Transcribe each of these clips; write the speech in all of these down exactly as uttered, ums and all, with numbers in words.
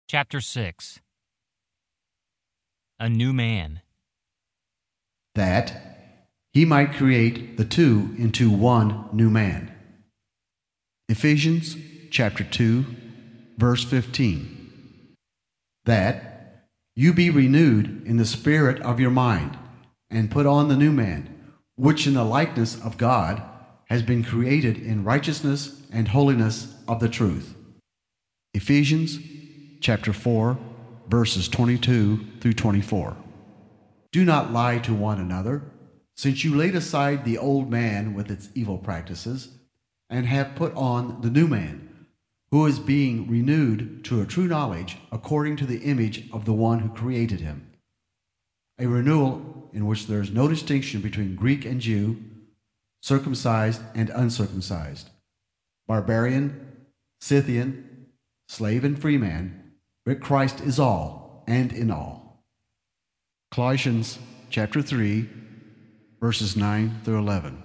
Chapter six. A New Man. That he might create the two into one new man. Ephesians chapter two, verse fifteen. That you be renewed in the spirit of your mind, and put on the new man, which in the likeness of God has been created in righteousness and holiness of the truth. Ephesians chapter four, verses twenty-two through twenty-four. Do not lie to one another, since you laid aside the old man with its evil practices, and have put on the new man, who is being renewed to a true knowledge according to the image of the one who created him. A renewal in which there is no distinction between Greek and Jew, circumcised and uncircumcised, barbarian, Scythian, slave and free man, but Christ is all and in all. Colossians chapter three, verses nine through eleven.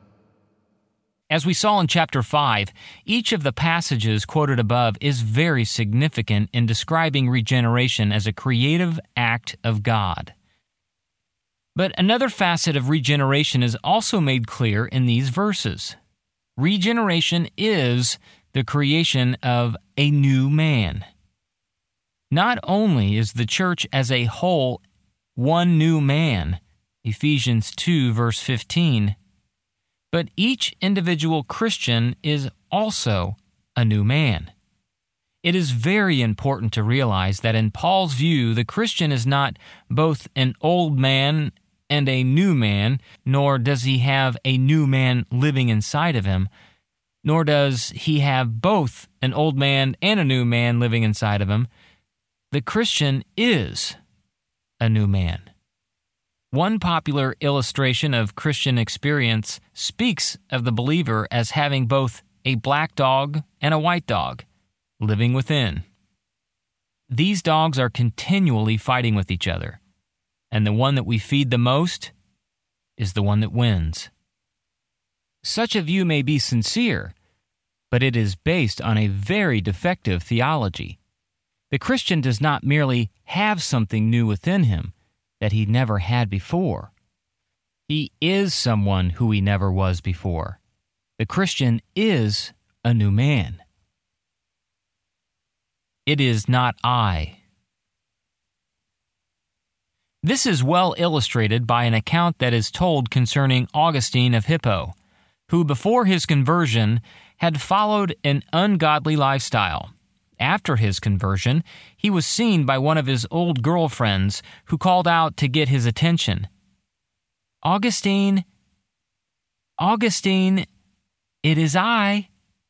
As we saw in chapter five, each of the passages quoted above is very significant in describing regeneration as a creative act of God. But another facet of regeneration is also made clear in these verses. Regeneration is the creation of a new man. Not only is the church as a whole one new man, Ephesians two, verse fifteen, but each individual Christian is also a new man. It is very important to realize that in Paul's view, the Christian is not both an old man and a new man, nor does he have a new man living inside of him, nor does he have both an old man and a new man living inside of him. The Christian is a new man. One popular illustration of Christian experience speaks of the believer as having both a black dog and a white dog living within. These dogs are continually fighting with each other, and the one that we feed the most is the one that wins. Such a view may be sincere, but it is based on a very defective theology. The Christian does not merely have something new within him that he never had before. He is someone who he never was before. The Christian is a new man. It is not I. This is well illustrated by an account that is told concerning Augustine of Hippo, who before his conversion had followed an ungodly lifestyle. After his conversion, he was seen by one of his old girlfriends who called out to get his attention. Augustine, Augustine, it is I.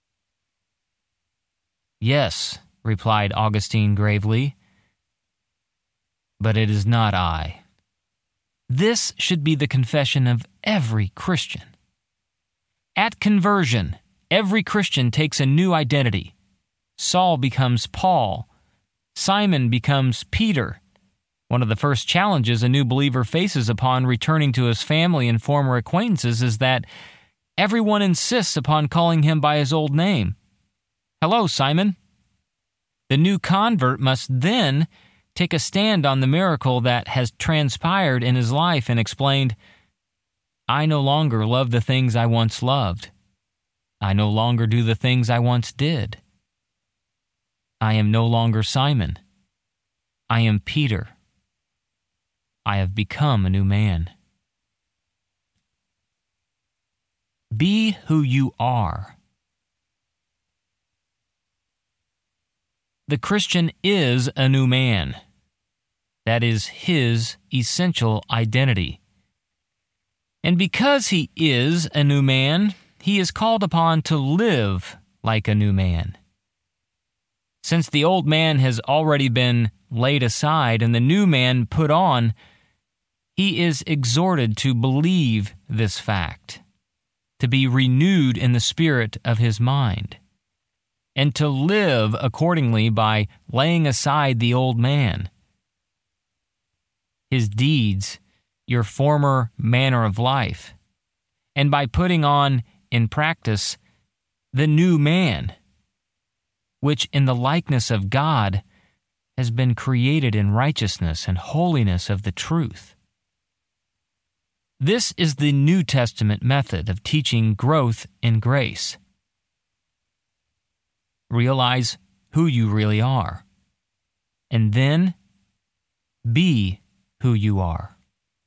Yes, replied Augustine gravely, but it is not I. This should be the confession of every Christian. At conversion, every Christian takes a new identity. Saul becomes Paul. Simon becomes Peter. One of the first challenges a new believer faces upon returning to his family and former acquaintances is that everyone insists upon calling him by his old name. Hello, Simon. The new convert must then take a stand on the miracle that has transpired in his life and explained, I no longer love the things I once loved. I no longer do the things I once did. I am no longer Simon. I am Peter. I have become a new man. Be who you are. The Christian is a new man. That is his essential identity. And because he is a new man, he is called upon to live like a new man. Since the old man has already been laid aside and the new man put on, he is exhorted to believe this fact, to be renewed in the spirit of his mind, and to live accordingly by laying aside the old man. His deeds, your former manner of life, and by putting on in practice the new man, which in the likeness of God has been created in righteousness and holiness of the truth. This is the New Testament method of teaching growth in grace. Realize who you really are, and then be who you are.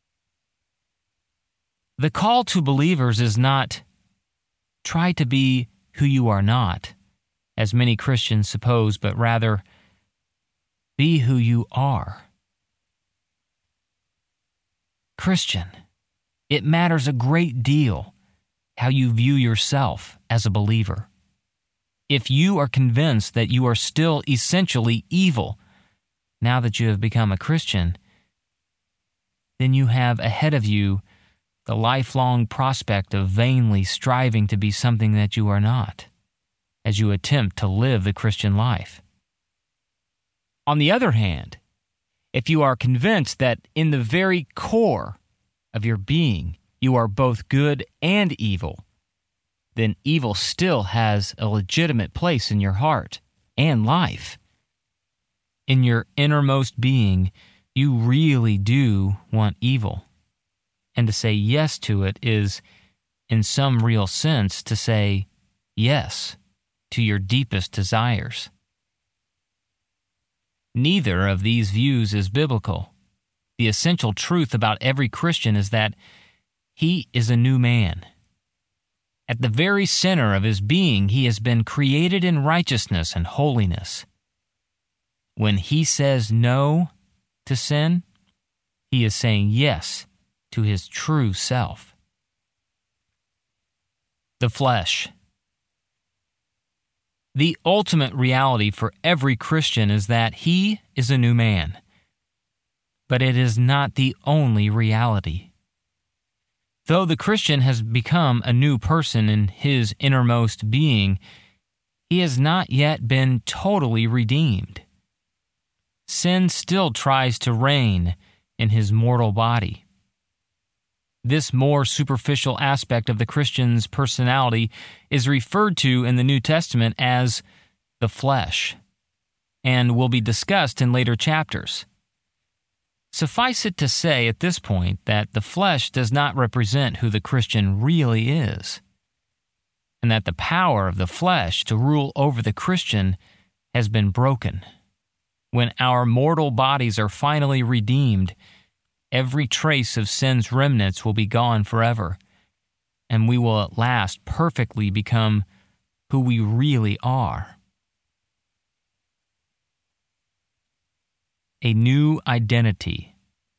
The call to believers is not, try to be who you are not, as many Christians suppose, but rather, be who you are. Christian, it matters a great deal how you view yourself as a believer. If you are convinced that you are still essentially evil now that you have become a Christian, then you have ahead of you the lifelong prospect of vainly striving to be something that you are not, as you attempt to live the Christian life. On the other hand, if you are convinced that in the very core of your being you are both good and evil, then evil still has a legitimate place in your heart and life. In your innermost being, you really do want evil. And to say yes to it is, in some real sense, to say yes to your deepest desires. Neither of these views is biblical. The essential truth about every Christian is that he is a new man. At the very center of his being, he has been created in righteousness and holiness. When he says no to sin, he is saying yes to his true self. The flesh. The ultimate reality for every Christian is that he is a new man. But it is not the only reality. Though the Christian has become a new person in his innermost being, he has not yet been totally redeemed. Sin still tries to reign in his mortal body. This more superficial aspect of the Christian's personality is referred to in the New Testament as the flesh, and will be discussed in later chapters. Suffice it to say at this point that the flesh does not represent who the Christian really is, and that the power of the flesh to rule over the Christian has been broken. When our mortal bodies are finally redeemed, every trace of sin's remnants will be gone forever, and we will at last perfectly become who we really are. A new identity.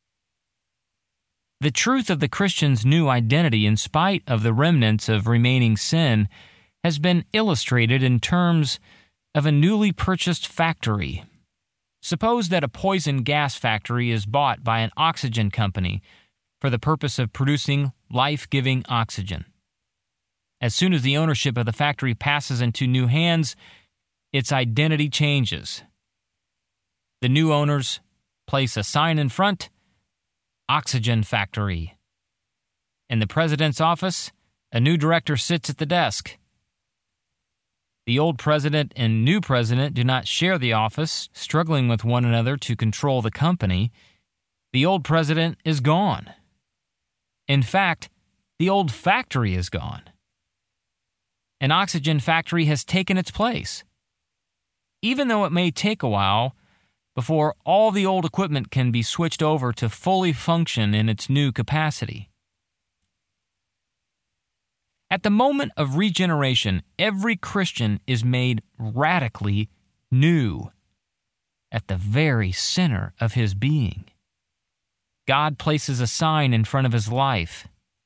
The truth of the Christian's new identity, in spite of the remnants of remaining sin, has been illustrated in terms of a newly purchased factory. Suppose that a poison gas factory is bought by an oxygen company for the purpose of producing life-giving oxygen. As soon as the ownership of the factory passes into new hands, its identity changes. The new owners place a sign in front, Oxygen Factory. In the president's office, a new director sits at the desk. The old president and new president do not share the office, struggling with one another to control the company. The old president is gone. In fact, the old factory is gone. An oxygen factory has taken its place. Even though it may take a while before all the old equipment can be switched over to fully function in its new capacity. At the moment of regeneration, every Christian is made radically new at the very center of his being. God places a sign in front of his life.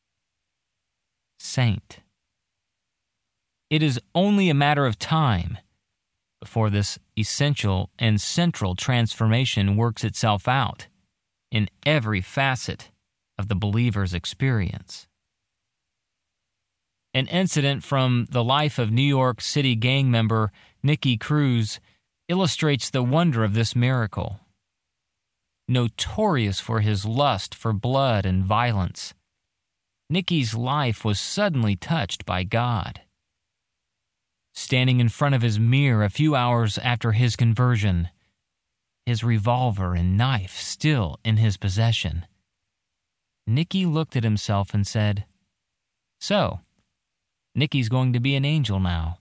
Saint. It is only a matter of time before this essential and central transformation works itself out in every facet of the believer's experience. An incident from the life of New York City gang member Nicky Cruz illustrates the wonder of this miracle. Notorious for his lust for blood and violence, Nicky's life was suddenly touched by God. Standing in front of his mirror a few hours after his conversion, his revolver and knife still in his possession. Nicky looked at himself and said, "So, Nicky's going to be an angel now."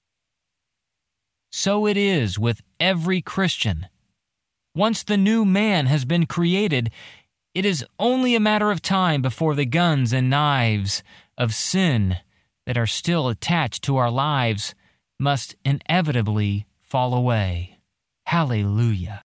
So it is with every Christian. Once the new man has been created, it is only a matter of time before the guns and knives of sin that are still attached to our lives must inevitably fall away. Hallelujah.